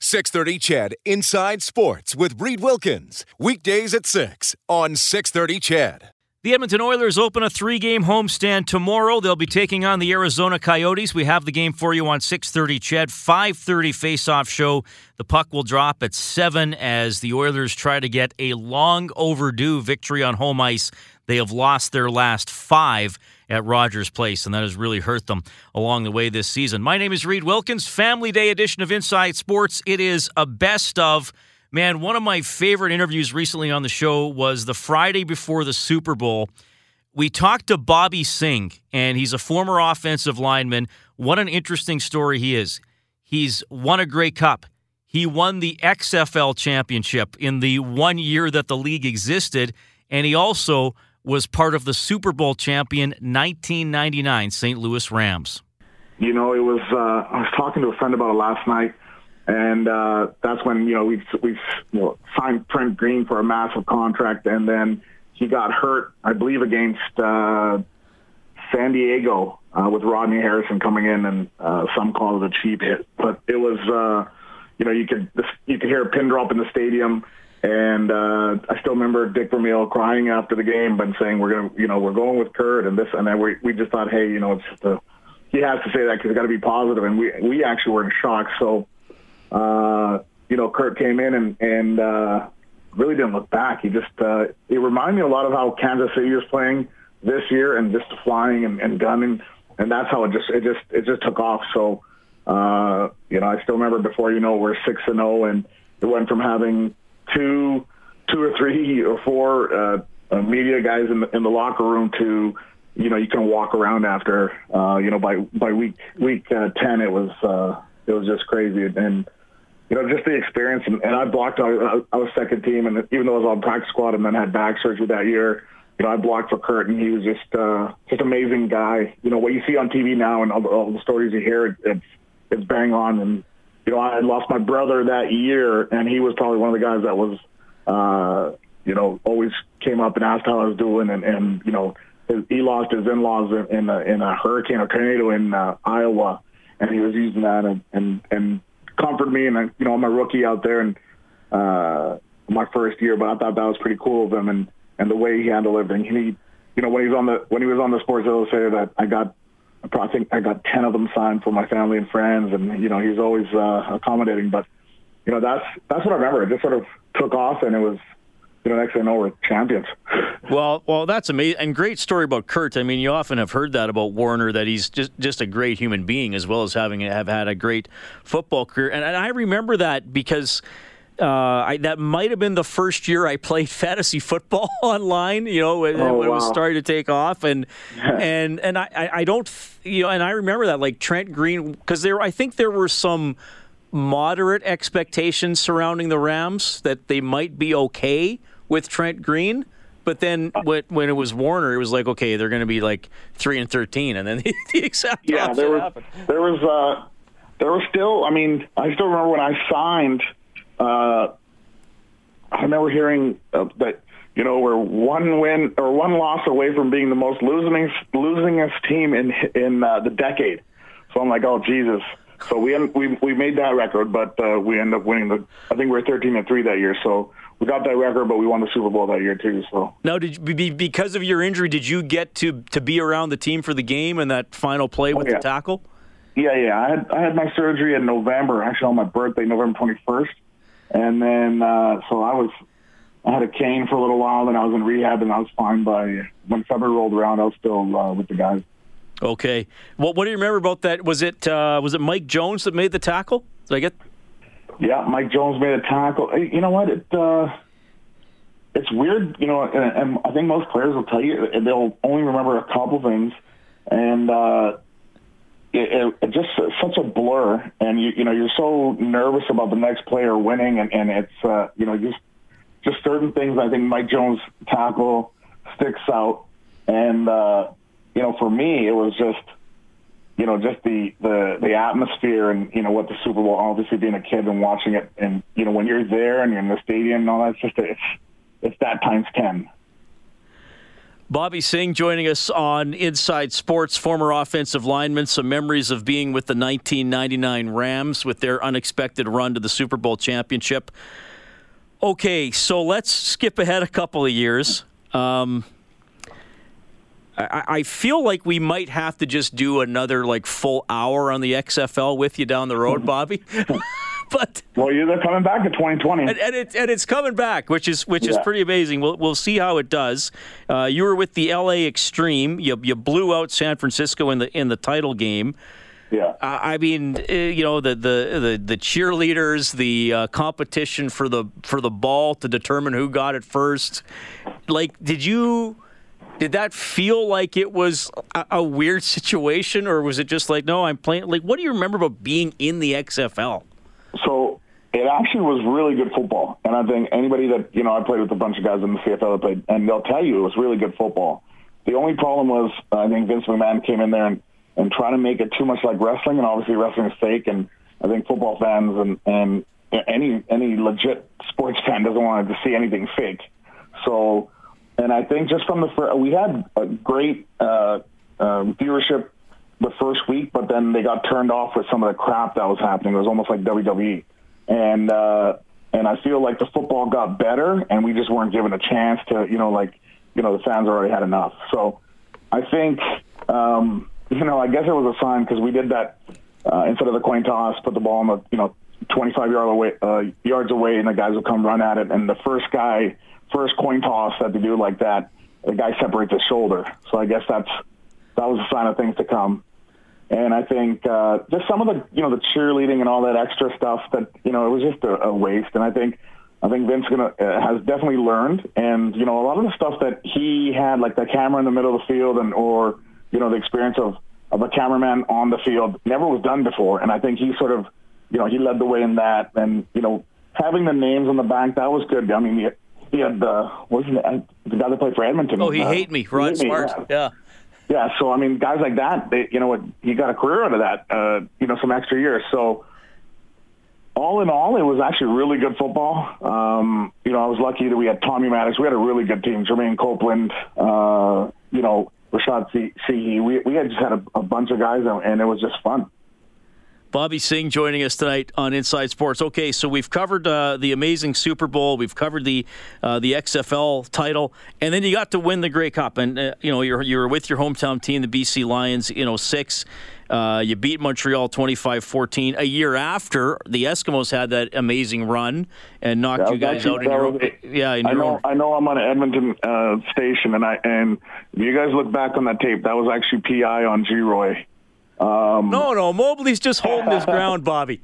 630 CHED Inside Sports with Reed Wilkins. Weekdays at 6 on 630 CHED. The Edmonton Oilers open a 3-game homestand tomorrow. They'll be taking on the Arizona Coyotes. We have the game for you on 630 CHED. 5:30 face-off show. The puck will drop at 7 as the Oilers try to get a long overdue victory on home ice. They have lost their last 5 at Rogers Place, and that has really hurt them along the way this season. My name is Reed Wilkins. Family Day edition of Inside Sports. It is a best of. Man, one of my favorite interviews recently on the show was the Friday before the Super Bowl. We talked to Bobby Singh, and he's a former offensive lineman. What an interesting story he is. He's won a Grey Cup. He won the XFL championship in the 1 year that the league existed, and he also was part of the Super Bowl champion 1999 St. Louis Rams. You know, it was I was talking to a friend about it last night, and that's when, we signed Trent Green for a massive contract, and then he got hurt, I believe, against San Diego with Rodney Harrison coming in, and some call it a cheap hit. But it was, you could hear a pin drop in the stadium. And I still remember Dick Vermeil crying after the game and saying, we're going with Kurt and this, and then we just thought, hey, it's just he has to say that because it's got to be positive, and we actually were in shock. So, Kurt came in and really didn't look back. He just it reminded me a lot of how Kansas City was playing this year, and just flying and gunning, and that's how it just took off. So, I still remember before we're 6-0, and it went from having two or three or four media guys in the locker room to, you can walk around after, by week 10, it was just crazy. And, just the experience. And I blocked, I was second team. And even though I was on practice squad and then had back surgery that year, I blocked for Kurt, and he was just an amazing guy. What you see on TV now and all the stories you hear, it's bang on. And, I had lost my brother that year, and he was probably one of the guys that was, always came up and asked how I was doing. And he lost his in-laws in a hurricane or tornado in Iowa, and he was using that and comforted me. And, I'm a rookie out there and my first year, but I thought that was pretty cool of him and the way he handled everything. He, when he was on the Sports Illustrated, I think I got 10 of them signed for my family and friends, and he's always accommodating. But that's what I remember. It just sort of took off, and it was next thing I know, we're champions. Well, that's amazing, and great story about Kurt. I mean, you often have heard that about Warner, that he's just a great human being as well as have had a great football career. And I remember that because. That might have been the first year I played fantasy football online, when it was starting to take off, and I don't, and I remember that, like Trent Green, because I think there were some moderate expectations surrounding the Rams that they might be okay with Trent Green, but then when it was Warner, it was like, okay, they're going to be like 3-13, and then the exact opposite happened. There was still, I still remember when I signed. I remember hearing that, we're one win or one loss away from being the most losingest team in the decade. So I'm like, oh Jesus! So we made that record, but we ended up winning I think we were 13-3 that year. So we got that record, but we won the Super Bowl that year too. So now, because of your injury, did you get to be around the team for the game and that final play with the tackle? Yeah. I had my surgery in November, actually on my birthday, November 21st. And then, so I had a cane for a little while, then I was in rehab, and I was fine when February rolled around, I was still with the guys. Okay. Well, what do you remember about that? Was it Mike Jones that made the tackle? Did I get? Yeah, Mike Jones made a tackle. You know what? It's weird, and I think most players will tell you, they'll only remember a couple things, and it just such a blur, and you're so nervous about the next player winning, and it's just certain things. I think Mike Jones' tackle sticks out, and for me it was just the atmosphere, and what the Super Bowl, obviously being a kid and watching it, and when you're there and you're in the stadium and all that, it's that times 10. Bobby Singh joining us on Inside Sports, former offensive lineman. Some memories of being with the 1999 Rams with their unexpected run to the Super Bowl championship. Okay, so let's skip ahead a couple of years. I feel like we might have to just do another full hour on the XFL with you down the road, Bobby. But they're coming back in 2020, and it's coming back, which is pretty amazing. We'll see how it does. You were with the LA Extreme. You blew out San Francisco in the title game. Yeah. I mean, the cheerleaders, the competition for the ball to determine who got it first. Did that feel like it was a weird situation, or was it just no, I'm playing? What do you remember about being in the XFL? So it actually was really good football. And I think anybody that, I played with a bunch of guys in the CFL that played, and they'll tell you it was really good football. The only problem was I think Vince McMahon came in there and tried to make it too much like wrestling, and obviously wrestling is fake. And I think football fans and any legit sports fan doesn't want to see anything fake. So, and I think just from we had a great viewership the first week, but then they got turned off with some of the crap that was happening. It was almost like WWE. And I feel like the football got better, and we just weren't given a chance to, the fans already had enough. So I think, I guess it was a sign, because we did that instead of the coin toss, put the ball on the, 25 yards away, and the guys would come run at it. And the first coin toss that they do like that, the guy separates his shoulder. So I guess that was a sign of things to come. And I think just some of the, the cheerleading and all that extra stuff that, it was just a waste. And I think Vince has definitely learned. And, a lot of the stuff that he had, like the camera in the middle of the field or the experience of a cameraman on the field never was done before. And I think he sort of, he led the way in that. And, having the names on the back, that was good. I mean, he had the guy that played for Edmonton. Oh, he hate me, Rod Smart. Yeah. Yeah, so, I mean, guys like that, he got a career out of that, some extra years. So, all in all, it was actually really good football. I was lucky that we had Tommy Maddox. We had a really good team. Jermaine Copeland, Rashad Seehee. We had just had a bunch of guys, and it was just fun. Bobby Singh joining us tonight on Inside Sports. Okay, so we've covered the amazing Super Bowl. We've covered the XFL title, and then you got to win the Grey Cup. And you were with your hometown team, the BC Lions, in 2006. You beat Montreal 25-14. A year after, the Eskimos had that amazing run and knocked you guys out in your own. Yeah, I know I'm on an Edmonton station, and if you guys look back on that tape, that was actually PI on G-Roy. No, Mobley's just holding his ground, Bobby.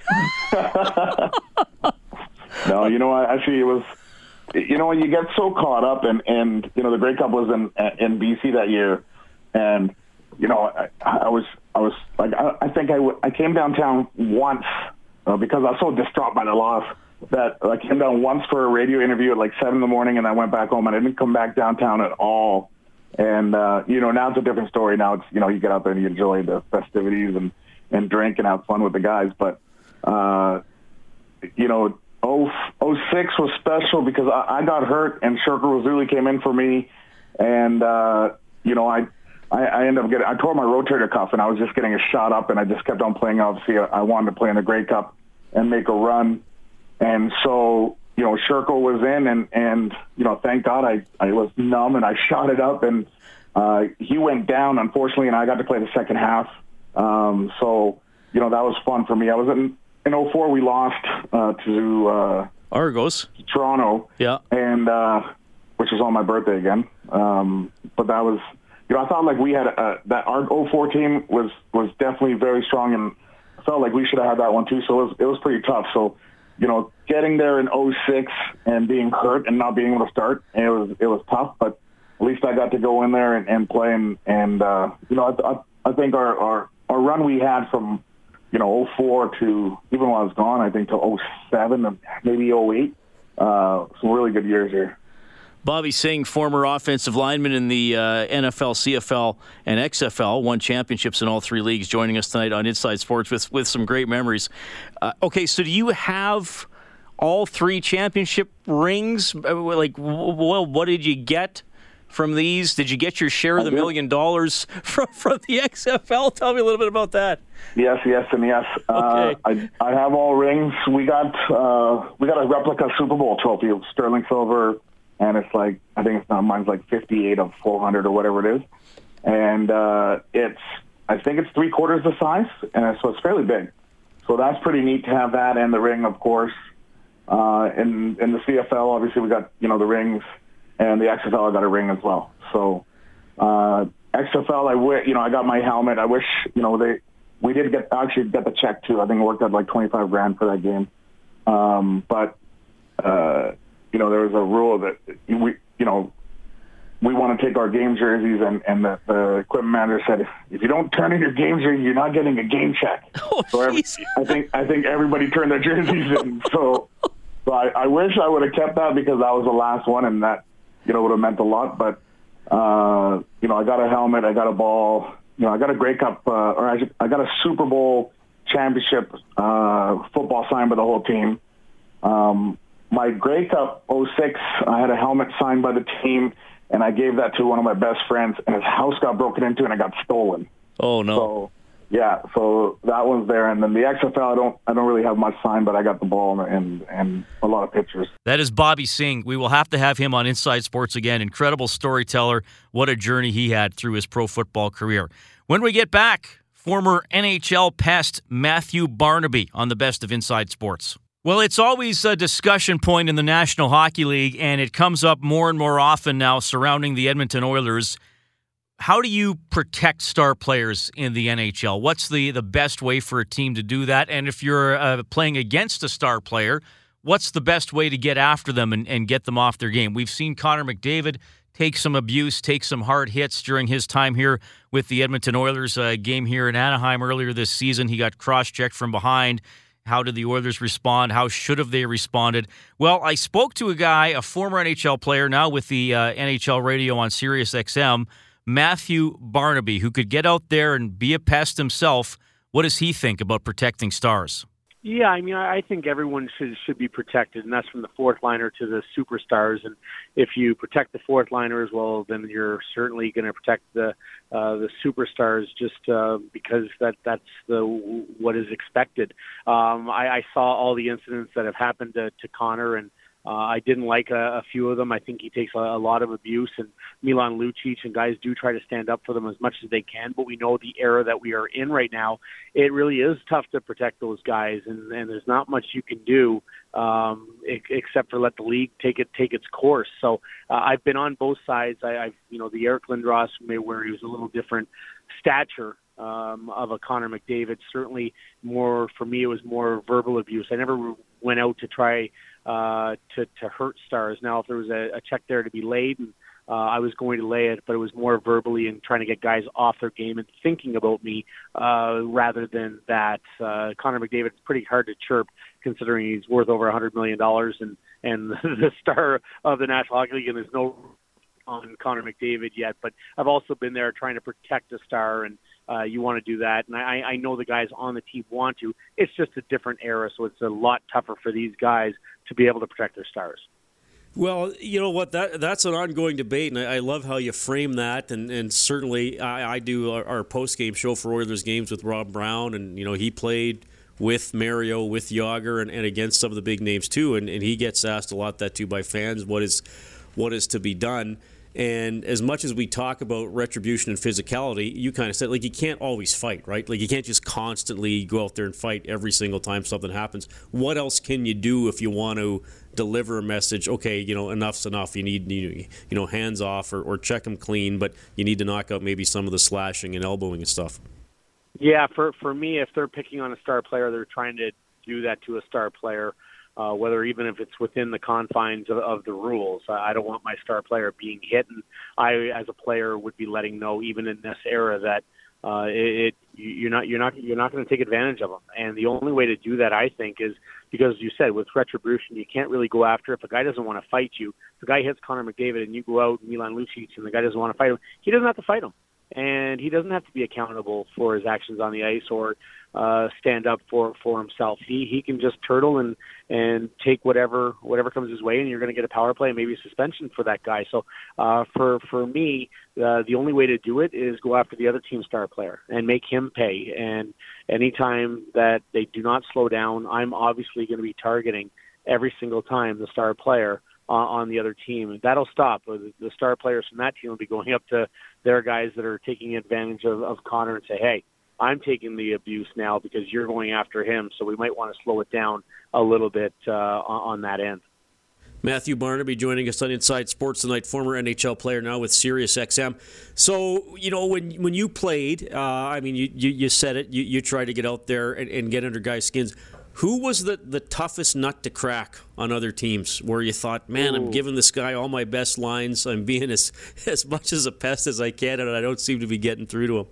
No, actually it was, you get so caught up, and the Grey Cup was in BC that year, and I was like, I think I came downtown once because I was so distraught by the loss that I came down once for a radio interview at 7 a.m, and I went back home, and I didn't come back downtown at all. And, now it's a different story. Now it's, you get out there and you enjoy the festivities and drink and have fun with the guys. But, 06 was special because I got hurt and Sherker Razuli came in for me. And, I ended up I tore my rotator cuff, and I was just getting a shot up, and I just kept on playing. Obviously, I wanted to play in the Grey Cup and make a run. And so, Sherko was in, and thank God I was numb, and I shot it up, and he went down, unfortunately, and I got to play the second half. So, that was fun for me. I was in 04, we lost to Argos, Toronto, yeah, and which was on my birthday again. But that was, I thought we had that our 04 team was definitely very strong, and I felt like we should have had that one too. So it was pretty tough. So, getting there in 06 and being hurt and not being able to start, it was tough, but at least I got to go in there and play. And I think our run we had from, 04 to, even while I was gone, I think to 07 and maybe 08, some really good years here. Bobby Singh, former offensive lineman in the NFL, CFL, and XFL, won championships in all three leagues, joining us tonight on Inside Sports with some great memories. Okay, so do you have all three championship rings? What did you get from these? Did you get your share of the $1 million from the XFL? Tell me a little bit about that. Yes, and yes. Okay. I have all rings. We got a replica Super Bowl trophy of sterling silver, and it's like, I think it's not, mine's like 58 of 400 or whatever it is, and I think it's 3/4 the size, and so it's fairly big. So that's pretty neat to have that, and the ring, of course. In the CFL, obviously, we got the rings, and the XFL, I got a ring as well. So XFL, I got my helmet. I wish we did get the check too. I think it worked out like $25,000 for that game. But there was a rule that we want to take our game jerseys, and the equipment manager said, if you don't turn in your game jersey, you're not getting a game check. Oh, so I think everybody turned their jerseys in. So I wish I would have kept that, because that was the last one, and that would have meant a lot. But I got a helmet, I got a ball, I got a Grey Cup, I got a Super Bowl championship football signed by the whole team. My Grey Cup 06, I had a helmet signed by the team, and I gave that to one of my best friends, and his house got broken into and it got stolen. Oh no! So that one's there. And then the XFL, I don't really have much signed, but I got the ball and a lot of pictures. That is Bobby Singh. We will have to have him on Inside Sports again. Incredible storyteller. What a journey he had through his pro football career. When we get back, former NHL pest Matthew Barnaby on the best of Inside Sports. Well, it's always a discussion point in the National Hockey League, and it comes up more and more often now surrounding the Edmonton Oilers. How do you protect star players in the NHL? What's the best way for a team to do that? And if you're playing against a star player, what's the best way to get after them and get them off their game? We've seen Connor McDavid take some abuse, take some hard hits during his time here with the Edmonton Oilers. Game here in Anaheim earlier this season, he got cross-checked from behind. How did the Oilers respond? How should have they responded? Well, I spoke to a guy, a former NHL player, now with the NHL radio on Sirius XM, Matthew Barnaby, who could get out there and be a pest himself. What does he think about protecting stars? Yeah, I think everyone should be protected, and that's from the fourth liner to the superstars. And if you protect the fourth liners, well, then you're certainly going to protect the superstars, just because that's what is expected. I saw all the incidents that have happened to Connor, and I didn't like a few of them. I think he takes a lot of abuse, and Milan Lucic and guys do try to stand up for them as much as they can, but we know the era that we are in right now, it really is tough to protect those guys, and there's not much you can do except for let the league take its course. So I've been on both sides. I've the Eric Lindros, where he was a little different stature of a Connor McDavid. Certainly more, for me, it was more verbal abuse. I never went out to try to hurt stars. Now, if there was a check there to be laid, and I was going to lay it, but it was more verbally and trying to get guys off their game and thinking about me rather than that. Connor McDavid is pretty hard to chirp, considering he's worth over $100 million and the star of the National Hockey League, and there's no on Connor McDavid yet. But I've also been there trying to protect a star, and you want to do that, and I know the guys on the team want to. It's just a different era, so it's a lot tougher for these guys to be able to protect their stars. Well, you know what, that's an ongoing debate, and I love how you frame that, and certainly I do our post-game show for Oilers games with Rob Brown, and he played with Mario, with Yager, and against some of the big names too, and he gets asked a lot that too by fans, what is to be done. And as much as we talk about retribution and physicality, you kind of said, you can't always fight, right? You can't just constantly go out there and fight every single time something happens. What else can you do if you want to deliver a message? Okay, enough's enough. You need hands off or check them clean, but you need to knock out maybe some of the slashing and elbowing and stuff. Yeah, for me, if they're picking on a star player, they're trying to do that to a star player. Whether even if it's within the confines of the rules. I don't want my star player being hit, and I, as a player, would be letting know, even in this era, that you're not going to take advantage of them. And the only way to do that, I think, is because you said with retribution, you can't really go after. If a guy doesn't want to fight you, if a guy hits Connor McDavid and you go out, Milan Lucic, and the guy doesn't want to fight him, he doesn't have to fight him. and he doesn't have to be accountable for his actions on the ice or stand up for himself. He can just turtle and take whatever comes his way, and you're going to get a power play and maybe a suspension for that guy. So for me, the only way to do it is go after the other team star player and make him pay. And anytime that they do not slow down, I'm obviously going to be targeting every single time the star player on the other team. That'll stop. The star players from that team will be going up to their guys that are taking advantage of Connor and say, hey, I'm taking the abuse now because you're going after him, so we might want to slow it down a little bit on that end. Matthew Barnaby joining us on Inside Sports tonight, former NHL player now with SiriusXM. So, when you played, you said it, you tried to get out there and get under guys' skins. Who was the toughest nut to crack on other teams where you thought, man, I'm giving this guy all my best lines, I'm being as much as a pest as I can, and I don't seem to be getting through to him?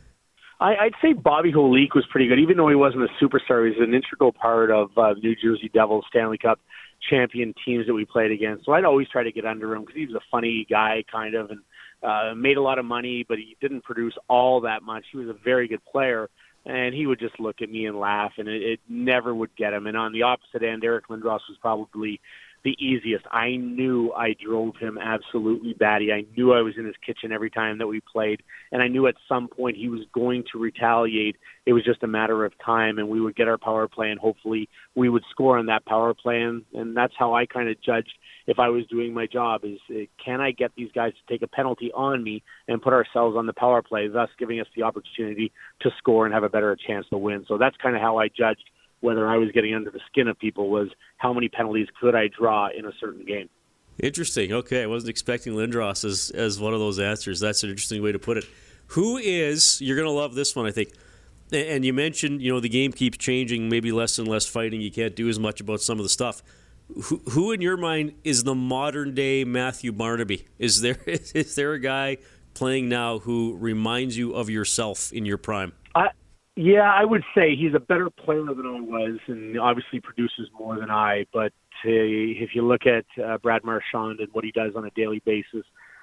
I'd say Bobby Holik was pretty good. Even though he wasn't a superstar, he was an integral part of New Jersey Devils Stanley Cup champion teams that we played against. So I'd always try to get under him because he was a funny guy, kind of, and made a lot of money, but he didn't produce all that much. He was a very good player, and he would just look at me and laugh, and it never would get him. And on the opposite end, Eric Lindros was probably the easiest. I knew I drove him absolutely batty. I knew I was in his kitchen every time that we played, and I knew at some point he was going to retaliate. It was just a matter of time, and we would get our power play, and hopefully we would score on that power play, and that's how I kind of judged if I was doing my job, is can I get these guys to take a penalty on me and put ourselves on the power play, thus giving us the opportunity to score and have a better chance to win. So that's kind of how I judged whether I was getting under the skin of people, was how many penalties could I draw in a certain game. Interesting. Okay, I wasn't expecting Lindros as one of those answers. That's an interesting way to put it. Who is, you're going to love this one, I think, and you mentioned, the game keeps changing, maybe less and less fighting, you can't do as much about some of the stuff. Who in your mind is the modern-day Matthew Barnaby? Is there a guy playing now who reminds you of yourself in your prime? Yeah, I would say he's a better player than I was, and obviously produces more than I. But if you look at Brad Marchand and what he does on a daily basis,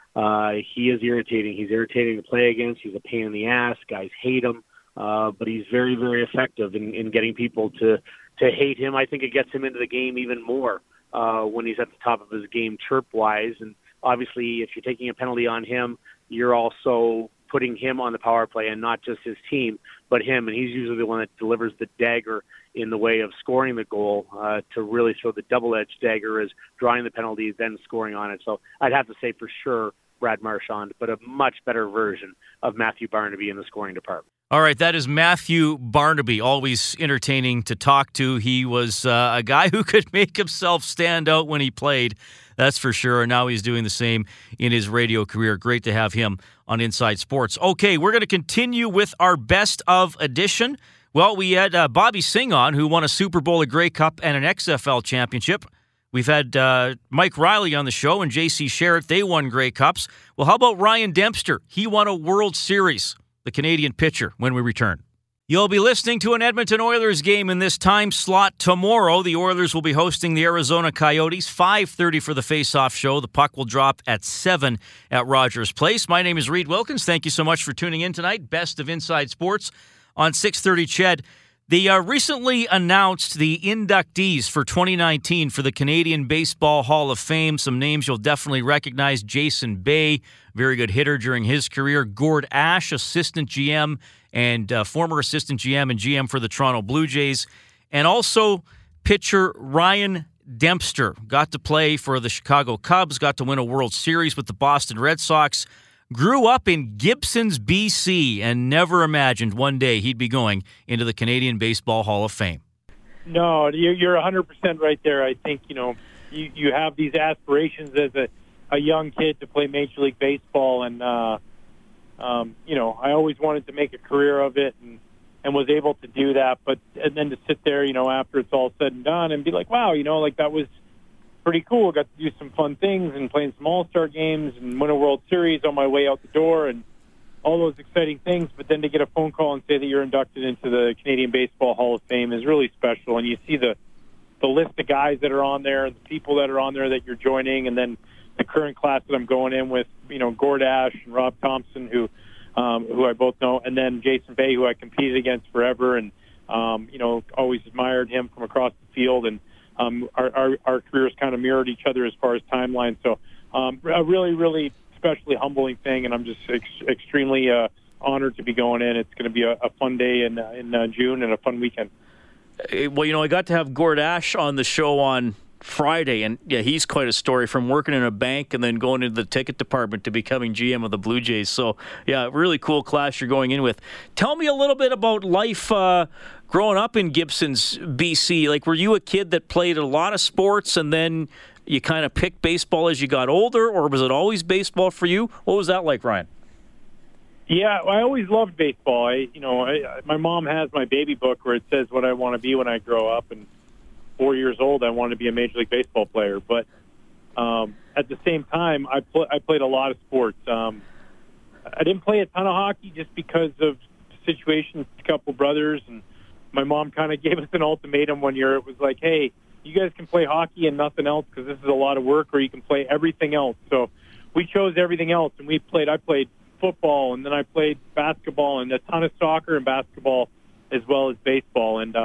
he is irritating. He's irritating to play against. He's a pain in the ass. Guys hate him, but he's very, very effective in getting people to hate him. I think it gets him into the game even more when he's at the top of his game chirp-wise. And obviously, if you're taking a penalty on him, you're also putting him on the power play, and not just his team, but him. And he's usually the one that delivers the dagger in the way of scoring the goal, to really throw the double-edged dagger as drawing the penalty, then scoring on it. So I'd have to say for sure Brad Marchand, but a much better version of Matthew Barnaby in the scoring department. All right, that is Matthew Barnaby, always entertaining to talk to. He was a guy who could make himself stand out when he played, that's for sure. And now he's doing the same in his radio career. Great to have him on Inside Sports. Okay, we're going to continue with our best of edition. Well, we had Bobby Singh on, who won a Super Bowl, a Grey Cup, and an XFL championship. We've had Mike Riley on the show and J.C. Sherritt. They won Grey Cups. Well, how about Ryan Dempster? He won a World Series, the Canadian pitcher, when we return. You'll be listening to an Edmonton Oilers game in this time slot tomorrow. The Oilers will be hosting the Arizona Coyotes, 5:30 for the face-off show. The puck will drop at 7 at Rogers Place. My name is Reed Wilkins. Thank you so much for tuning in tonight. Best of Inside Sports on 630 CHED. They recently announced the inductees for 2019 for the Canadian Baseball Hall of Fame. Some names you'll definitely recognize. Jason Bay, very good hitter during his career. Gord Ash, assistant GM and former assistant GM and GM for the Toronto Blue Jays. And also pitcher Ryan Dempster. Got to play for the Chicago Cubs, got to win a World Series with the Boston Red Sox. Grew up in Gibsons, BC, and never imagined one day he'd be going into the Canadian Baseball Hall of Fame. No, you're 100% right there. I think, you have these aspirations as a young kid to play Major League Baseball, and, I always wanted to make a career of it and was able to do that. And then to sit there, after it's all said and done and be like, wow, that was pretty cool. Got to do some fun things and playing some All-Star games and win a World Series on my way out the door and all those exciting things. But then to get a phone call and say that you're inducted into the Canadian Baseball Hall of Fame is really special. And you see the list of guys that are on there, the people that are on there that you're joining, and then the current class that I'm going in with, Gord Ash and Rob Thompson, who who I both know, and then Jason Bay, who I competed against forever, and always admired him from across the field, and our careers kind of mirrored each other as far as timeline. So a really, really especially humbling thing, and I'm just extremely honored to be going in. It's going to be a fun day in June and a fun weekend. Well, I got to have Gord Ash on the show on Friday, and yeah, he's quite a story, from working in a bank and then going into the ticket department to becoming GM of the Blue Jays. So yeah, really cool class you're going in with. Tell me a little bit about life growing up in Gibsons, BC. Like, were you a kid that played a lot of sports and then you kind of picked baseball as you got older, or was it always baseball for you? What was that like, Ryan? Yeah, I always loved baseball. My mom has my baby book where it says what I want to be when I grow up, and 4 years old, I wanted to be a Major League Baseball player. But at the same time, I played a lot of sports. I didn't play a ton of hockey just because of situations, a couple brothers, and my mom kind of gave us an ultimatum one year. It was like, hey, you guys can play hockey and nothing else because this is a lot of work, or you can play everything else. So we chose everything else, and I played football, and then I played basketball and a ton of soccer and basketball as well as baseball. And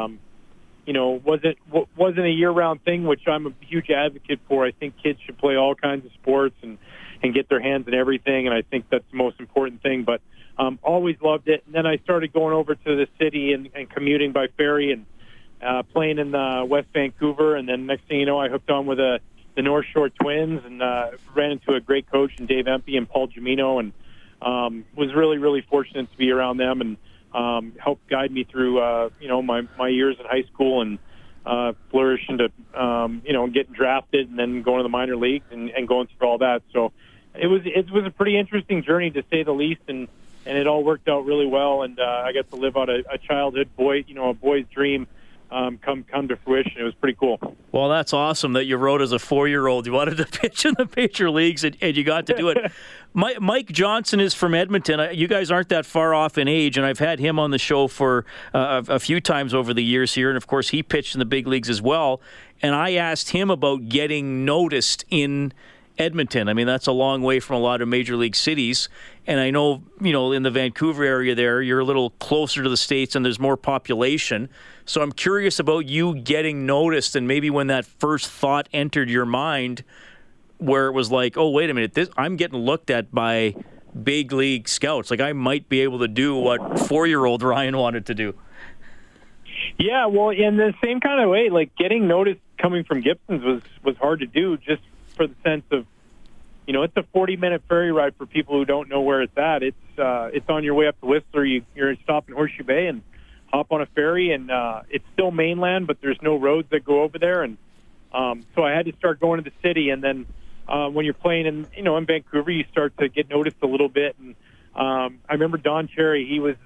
wasn't a year-round thing, which I'm a huge advocate for. I think kids should play all kinds of sports and get their hands in everything, and I think that's the most important thing. But always loved it. And then I started going over to the city and commuting by ferry and playing in West Vancouver. And then next thing you know, I hooked on with the North Shore Twins and ran into a great coach in Dave Empey and Paul Gimino, and was really, really fortunate to be around them and helped guide me through, my years in high school and flourish into, getting drafted and then going to the minor leagues and going through all that. So it was a pretty interesting journey, to say the least, and it all worked out really well. And I got to live out a childhood boy, a boy's dream come to fruition. It was pretty cool. Well, that's awesome that you wrote as a 4-year-old. You wanted to pitch in the major leagues, and you got to do it. Mike Johnson is from Edmonton. You guys aren't that far off in age, and I've had him on the show for a few times over the years here, and of course he pitched in the big leagues as well. And I asked him about getting noticed in Edmonton. I mean, that's a long way from a lot of major league cities. And I know, in the Vancouver area there, you're a little closer to the States and there's more population. So I'm curious about you getting noticed, and maybe when that first thought entered your mind, where it was like, oh, wait a minute, I'm getting looked at by big league scouts. Like, I might be able to do what 4-year-old Ryan wanted to do. Yeah, well, in the same kind of way, like, getting noticed coming from Gibsons was hard to do, just for the sense of, it's a 40-minute ferry ride for people who don't know where it's at. It's on your way up to Whistler. You're stopping Horseshoe Bay and hop on a ferry, and it's still mainland, but there's no roads that go over there. And so I had to start going to the city. And then when you're playing in Vancouver, you start to get noticed a little bit. And I remember Don Cherry. He was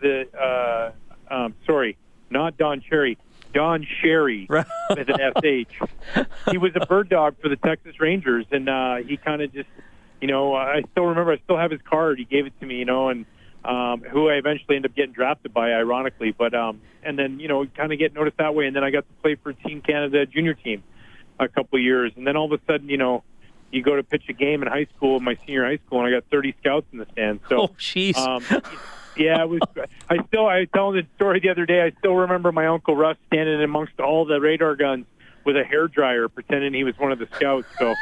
not Don Cherry. Don Sherry with an SH. He was a bird dog for the Texas Rangers, and he kind of just, I still have his card. He gave it to me, and who I eventually ended up getting drafted by, ironically. But and then, kind of get noticed that way. And then I got to play for Team Canada junior team a couple of years. And then all of a sudden, you go to pitch a game in high school, my senior high school, and I got 30 scouts in the stands. So, jeez. Yeah, it was. I was telling the story the other day. I still remember my Uncle Russ standing amongst all the radar guns with a hairdryer, pretending he was one of the scouts. So,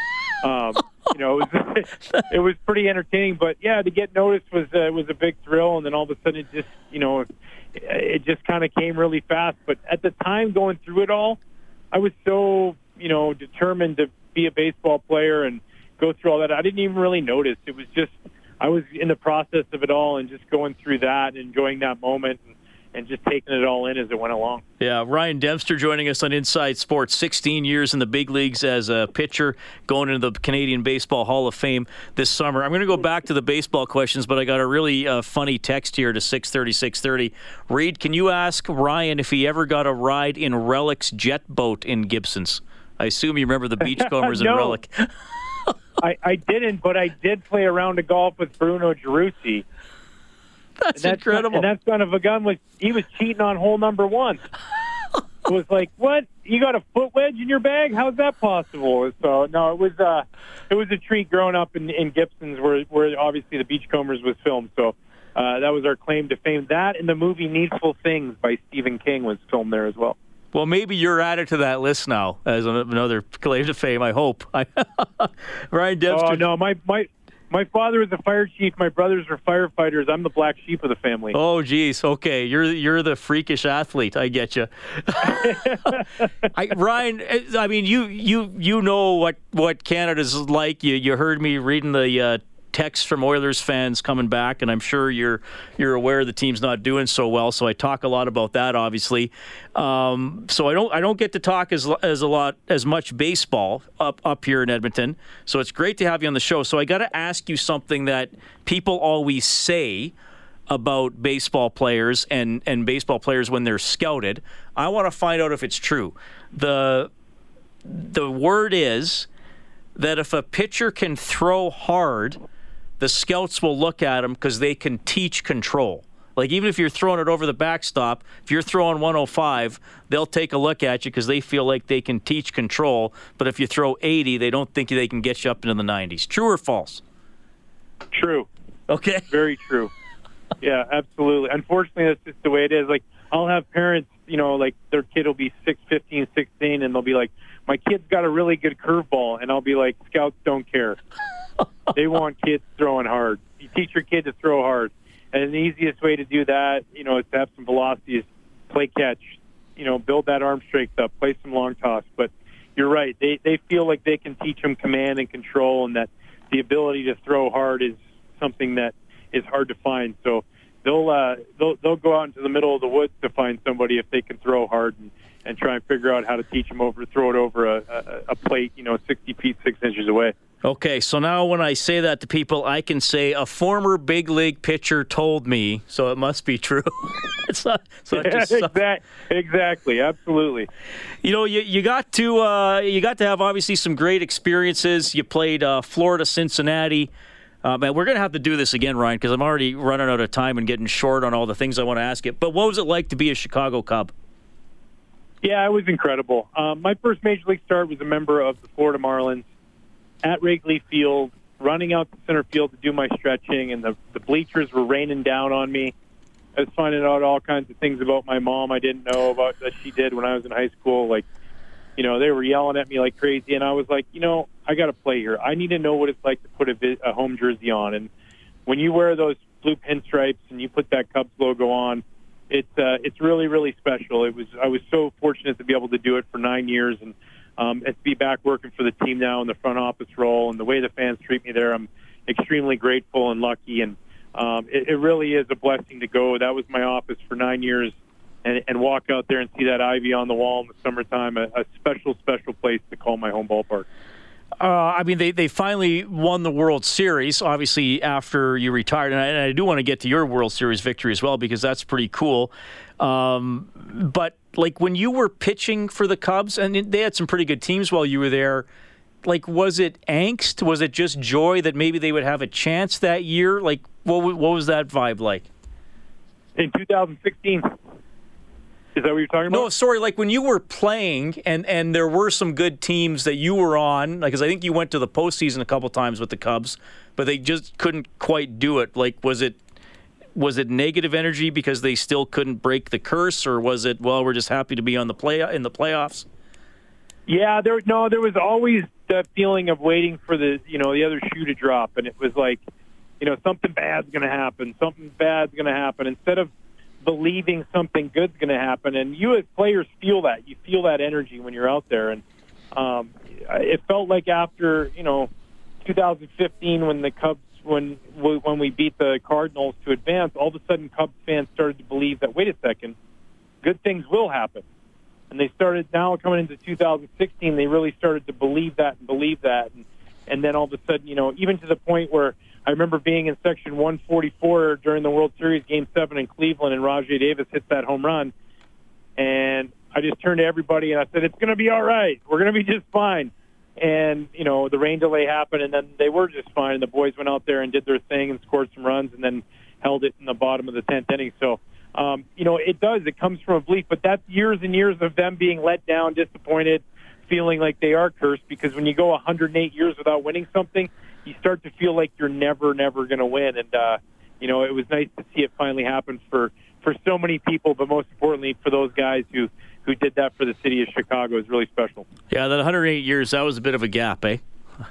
it was pretty entertaining. But yeah, to get noticed was a big thrill. And then all of a sudden, it just kind of came really fast. But at the time, going through it all, I was so determined to be a baseball player and go through all that. I didn't even really notice. It was just, I was in the process of it all and just going through that and enjoying that moment and just taking it all in as it went along. Yeah, Ryan Dempster joining us on Inside Sports. 16 years in the big leagues as a pitcher, going into the Canadian Baseball Hall of Fame this summer. I'm going to go back to the baseball questions, but I got a really funny text here to 630. Reed, can you ask Ryan if he ever got a ride in Relic's jet boat in Gibsons? I assume you remember the Beachcombers no. in Relic. I didn't, but I did play a round of golf with Bruno Gerussi. That's incredible. And that son of a gun he was cheating on hole number 1. It was like, what? You got a foot wedge in your bag? How's that possible? So no, it was a treat growing up in Gibsons, where obviously the Beachcombers was filmed. So that was our claim to fame. That and the movie Needful Things by Stephen King was filmed there as well. Well, maybe you're added to that list now as another claim to fame, I hope. Ryan Dempster. Oh, no, my father was a fire chief. My brothers are firefighters. I'm the black sheep of the family. Oh, geez. Okay, you're the freakish athlete. I get you. Ryan, I mean, you know what Canada's like. You heard me reading the texts from Oilers fans coming back, and I'm sure you're aware the team's not doing so well. So I talk a lot about that, obviously. So I don't get to talk as much baseball up here in Edmonton. So it's great to have you on the show. So I got to ask you something that people always say about baseball players and baseball players when they're scouted. I want to find out if it's true. The word is that if a pitcher can throw hard, the scouts will look at him because they can teach control. Like, even if you're throwing it over the backstop, if you're throwing 105, they'll take a look at you because they feel like they can teach control. But if you throw 80, they don't think they can get you up into the 90s. True or false? True. Okay. Very true. Yeah, absolutely. Unfortunately, that's just the way it is. Like, I'll have parents, like their kid will be 15, 16, and they'll be like, my kid's got a really good curveball. And I'll be like, scouts don't care. They want kids throwing hard. You teach your kid to throw hard. And the easiest way to do that, is to have some velocity, is play catch, build that arm strength up, play some long toss. But you're right. They feel like they can teach them command and control, and that the ability to throw hard is something that is hard to find. So they'll go out into the middle of the woods to find somebody if they can throw hard and try and figure out how to teach them throw it over a plate, 60 feet, 6 inches away. Okay, so now when I say that to people, I can say a former big league pitcher told me, so it must be true. It's not just exactly, absolutely. You got to have obviously some great experiences. You played Florida, Cincinnati. Man, we're going to have to do this again, Ryan, because I'm already running out of time and getting short on all the things I want to ask you. But what was it like to be a Chicago Cub? Yeah, it was incredible. My first major league start was a member of the Florida Marlins at Wrigley Field, running out to center field to do my stretching, and the bleachers were raining down on me. I was finding out all kinds of things about my mom I didn't know about that she did when I was in high school. Like, they were yelling at me like crazy, and I was like, I got to play here. I need to know what it's like to put a home jersey on. And when you wear those blue pinstripes and you put that Cubs logo on, it's really, really special. I was so fortunate to be able to do it for 9 years, and to be back working for the team now in the front office role, and the way the fans treat me there, I'm extremely grateful and lucky. And it really is a blessing to go. That was my office for 9 years, and walk out there and see that ivy on the wall in the summertime, a special, special place to call my home ballpark. I mean, they finally won the World Series, obviously, after you retired. And I do want to get to your World Series victory as well, because that's pretty cool. But, like, when you were pitching for the Cubs, and they had some pretty good teams while you were there, like, was it angst? Was it just joy that maybe they would have a chance that year? Like, what was that vibe like? In 2016. Is that what you're talking about? No, sorry. Like, when you were playing, and there were some good teams that you were on, because I think you went to the postseason a couple times with the Cubs, but they just couldn't quite do it. Like, was it negative energy because they still couldn't break the curse, or was it, well, we're just happy to be on in the playoffs? Yeah, there was always that feeling of waiting for the other shoe to drop, and it was like, something bad's going to happen. Something bad's going to happen. Instead of believing something good's going to happen, and you as players feel that. You feel that energy when you're out there, and it felt like after 2015 when the Cubs when we beat the Cardinals to advance, all of a sudden Cubs fans started to believe that, wait a second, good things will happen. And they started, now coming into 2016, they really started to believe that. And then all of a sudden, even to the point where I remember being in section 144 during the World Series Game 7 in Cleveland, and Rajai Davis hit that home run. And I just turned to everybody and I said, it's going to be all right. We're going to be just fine. And, the rain delay happened, and then they were just fine. And the boys went out there and did their thing and scored some runs and then held it in the bottom of the 10th inning. So, it comes from a belief, but that's years and years of them being let down, disappointed, feeling like they are cursed, because when you go 108 years without winning something, you start to feel like you're never going to win. And it was nice to see it finally happen for so many people, but most importantly for those guys who did that for the city of Chicago. Is really special. Yeah, that 108 years, that was a bit of a gap, eh?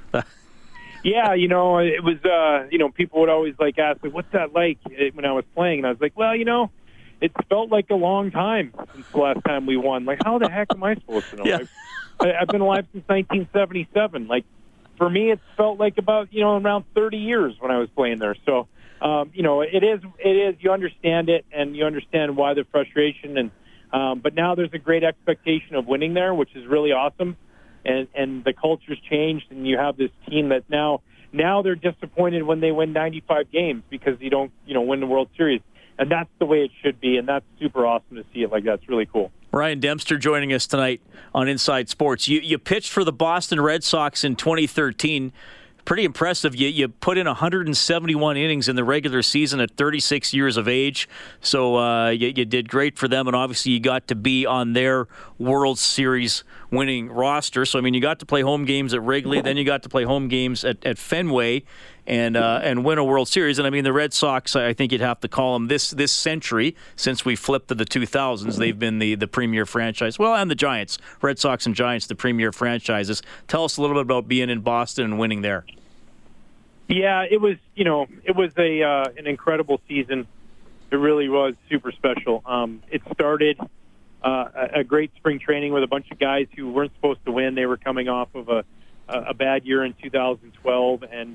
Yeah, it was, people would always ask me, what's that like when I was playing? And I was like, well, it felt like a long time since the last time we won. How the heck am I supposed to know? Yeah. I've been alive since 1977. For me, it felt like about, around 30 years when I was playing there. So, it is, you understand it and you understand why the frustration. And but now there's a great expectation of winning there, which is really awesome. And the culture's changed, and you have this team that now they're disappointed when they win 95 games because you don't, win the World Series. And that's the way it should be, and that's super awesome to see it like that. It's really cool. Ryan Dempster joining us tonight on Inside Sports. You pitched for the Boston Red Sox in 2013. Pretty impressive. You put in 171 innings in the regular season at 36 years of age. So you did great for them, and obviously you got to be on their World Series winning roster. So, you got to play home games at Wrigley, then you got to play home games at Fenway and win a World Series. And, the Red Sox, I think you'd have to call them this century, since we flipped to the 2000s, they've been the premier franchise. Well, and the Giants. Red Sox and Giants, the premier franchises. Tell us a little bit about being in Boston and winning there. Yeah, it was, an incredible season. It really was super special. It started a great spring training with a bunch of guys who weren't supposed to win. They were coming off of a bad year in 2012, and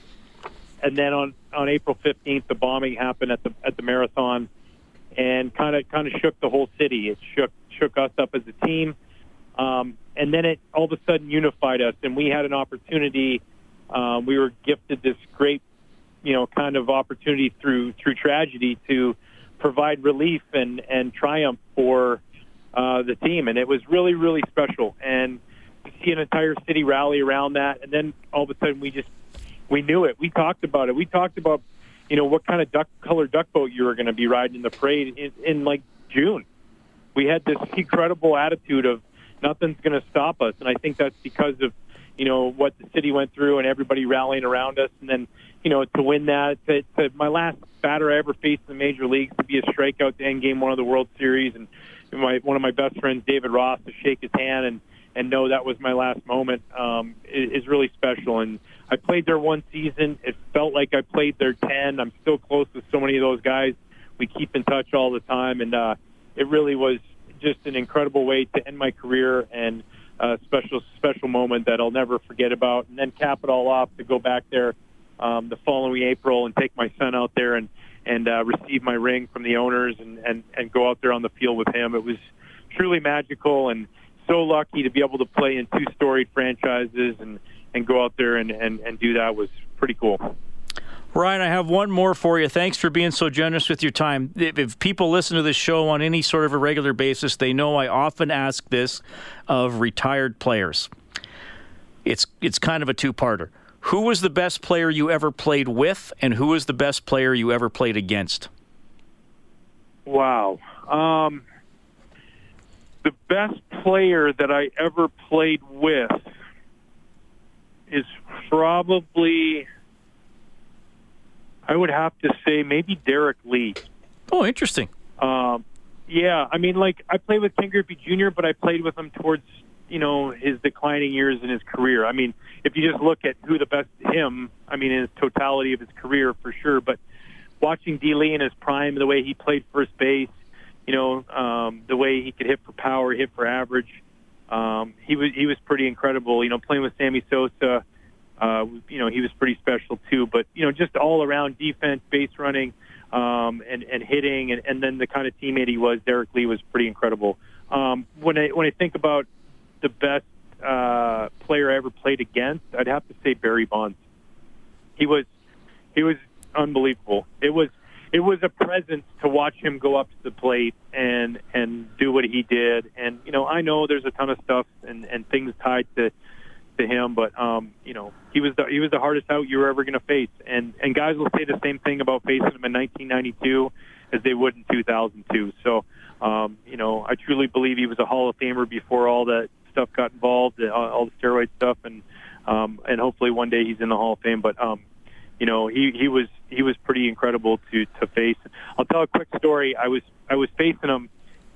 then on April 15th, the bombing happened at the marathon, and kind of shook the whole city. It shook us up as a team, and then it all of a sudden unified us, and we had an opportunity. We were gifted this great, kind of opportunity through tragedy to provide relief and triumph for the team, and it was really, really special. And to see an entire city rally around that, and then all of a sudden we knew it. We talked about it. We talked about, what kind of colored duck boat you were going to be riding in the parade in June. We had this incredible attitude of nothing's going to stop us, and I think that's because of what the city went through and everybody rallying around us. And then, to win that, to my last batter I ever faced in the major leagues, to be a strikeout to end game one of the World Series, and one of my best friends, David Ross, to shake his hand and know that was my last moment is really special. And I played there one season. It felt like I played there 10. I'm still close with so many of those guys. We keep in touch all the time. And it really was just an incredible way to end my career, and a special moment that I'll never forget about. And then cap it all off to go back there the following April and take my son out there and receive my ring from the owners and go out there on the field with him. It was truly magical, and so lucky to be able to play in two storied franchises and go out there and do that was pretty cool. Ryan, I have one more for you. Thanks for being so generous with your time. If people listen to this show on any sort of a regular basis, they know I often ask this of retired players. It's kind of a two-parter. Who was the best player you ever played with, and who was the best player you ever played against? Wow. The best player that I ever played with is probably, I would have to say, maybe Derek Lee. Oh, interesting. Yeah, I played with Ken Griffey Jr., but I played with him towards, his declining years in his career. If you just look at who the best in his totality of his career, for sure. But watching D. Lee in his prime, the way he played first base, the way he could hit for power, hit for average, he was pretty incredible. Playing with Sammy Sosa, he was pretty special too. But just all around defense, base running, and hitting, and then the kind of teammate he was, Derek Lee was pretty incredible. When I think about the best player I ever played against, I'd have to say Barry Bonds. He was unbelievable. It was a presence to watch him go up to the plate and do what he did. And I know there's a ton of stuff and things tied to him, but he was the hardest out you were ever going to face. And guys will say the same thing about facing him in 1992 as they would in 2002. So I truly believe he was a Hall of Famer before all that stuff got involved, all the steroid stuff, and hopefully one day he's in the Hall of Fame. But you know, he was pretty incredible to face. I'll tell a quick story. I was facing him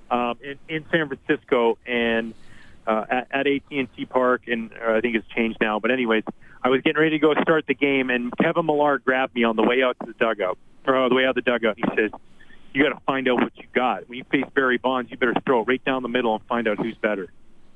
in San Francisco and at AT&T Park, and I think it's changed now. But anyways, I was getting ready to go start the game, and Kevin Millar grabbed me on the way out to the dugout, or the way out the dugout. He says, "You got to find out what you got. When you face Barry Bonds, you better throw it right down the middle and find out who's better."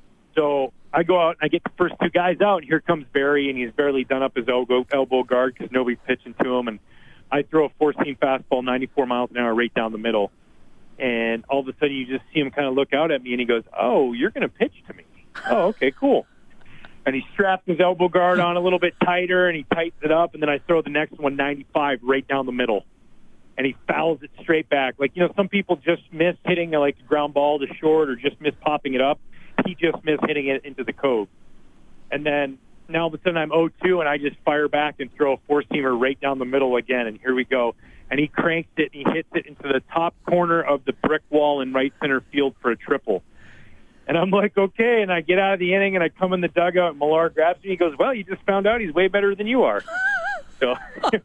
So I go out and I get the first two guys out, and here comes Barry, and he's barely done up his elbow guard because nobody's pitching to him. And I throw a four-seam fastball, 94 miles an hour, right down the middle. And all of a sudden, you just see him kind of look out at me, and he goes, "Oh, you're going to pitch to me? Oh, okay, cool." And he straps his elbow guard on a little bit tighter, and he tightens it up, and then I throw the next one, 95, right down the middle. And he fouls it straight back. Like, you know, some people just miss hitting like a ground ball to short or just miss popping it up. He just missed hitting it into the cove. And then now all of a sudden I'm 0-2, and I just fire back and throw a four-seamer right down the middle again, and here we go. And he cranks it, and he hits it into the top corner of the brick wall in right center field for a triple. And I'm like, okay, and I get out of the inning, and I come in the dugout, and Millar grabs me. He goes, "Well, you just found out he's way better than you are." So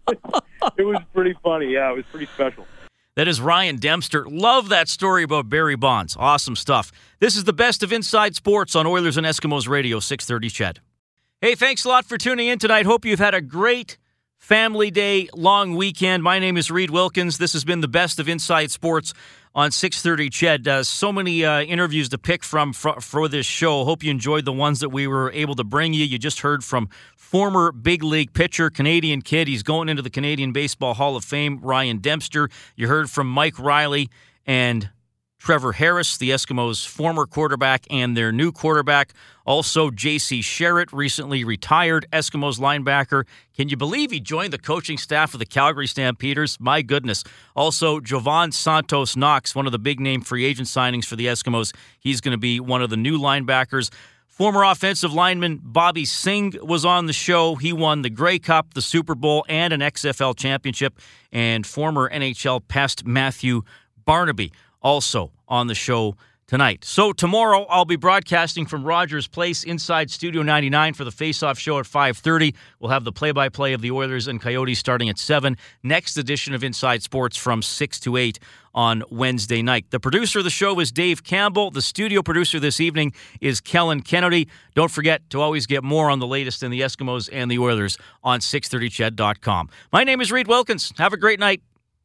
it was pretty funny. Yeah, it was pretty special. That is Ryan Dempster. Love that story about Barry Bonds. Awesome stuff. This is the best of Inside Sports on Oilers and Eskimos Radio, 630 CHED. Hey, thanks a lot for tuning in tonight. Hope you've had a great family day, long weekend. My name is Reed Wilkins. This has been the best of Inside Sports on 630 CHED. So many interviews to pick from for this show. Hope you enjoyed the ones that we were able to bring you. You just heard from former big league pitcher, Canadian kid. He's going into the Canadian Baseball Hall of Fame, Ryan Dempster. You heard from Mike Riley and Trevor Harris, the Eskimos' former quarterback and their new quarterback. Also, J.C. Sherritt, recently retired Eskimos linebacker. Can you believe he joined the coaching staff of the Calgary Stampeders? My goodness. Also, Jovan Santos Knox, one of the big-name free agent signings for the Eskimos. He's going to be one of the new linebackers. Former offensive lineman Bobby Singh was on the show. He won the Grey Cup, the Super Bowl, and an XFL championship. And former NHL pest Matthew Barnaby also on the show tonight. So tomorrow I'll be broadcasting from Rogers Place inside Studio 99 for the Face-Off Show at 5:30. We'll have the play-by-play of the Oilers and Coyotes starting at 7. Next edition of Inside Sports from 6 to 8 on Wednesday night. The producer of the show is Dave Campbell. The studio producer this evening is Kellen Kennedy. Don't forget to always get more on the latest in the Eskimos and the Oilers on 630ched.com. My name is Reed Wilkins. Have a great night.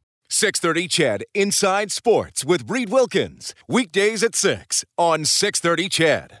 630 CHED Inside Sports with Reed Wilkins. Weekdays at 6 on 630 CHED.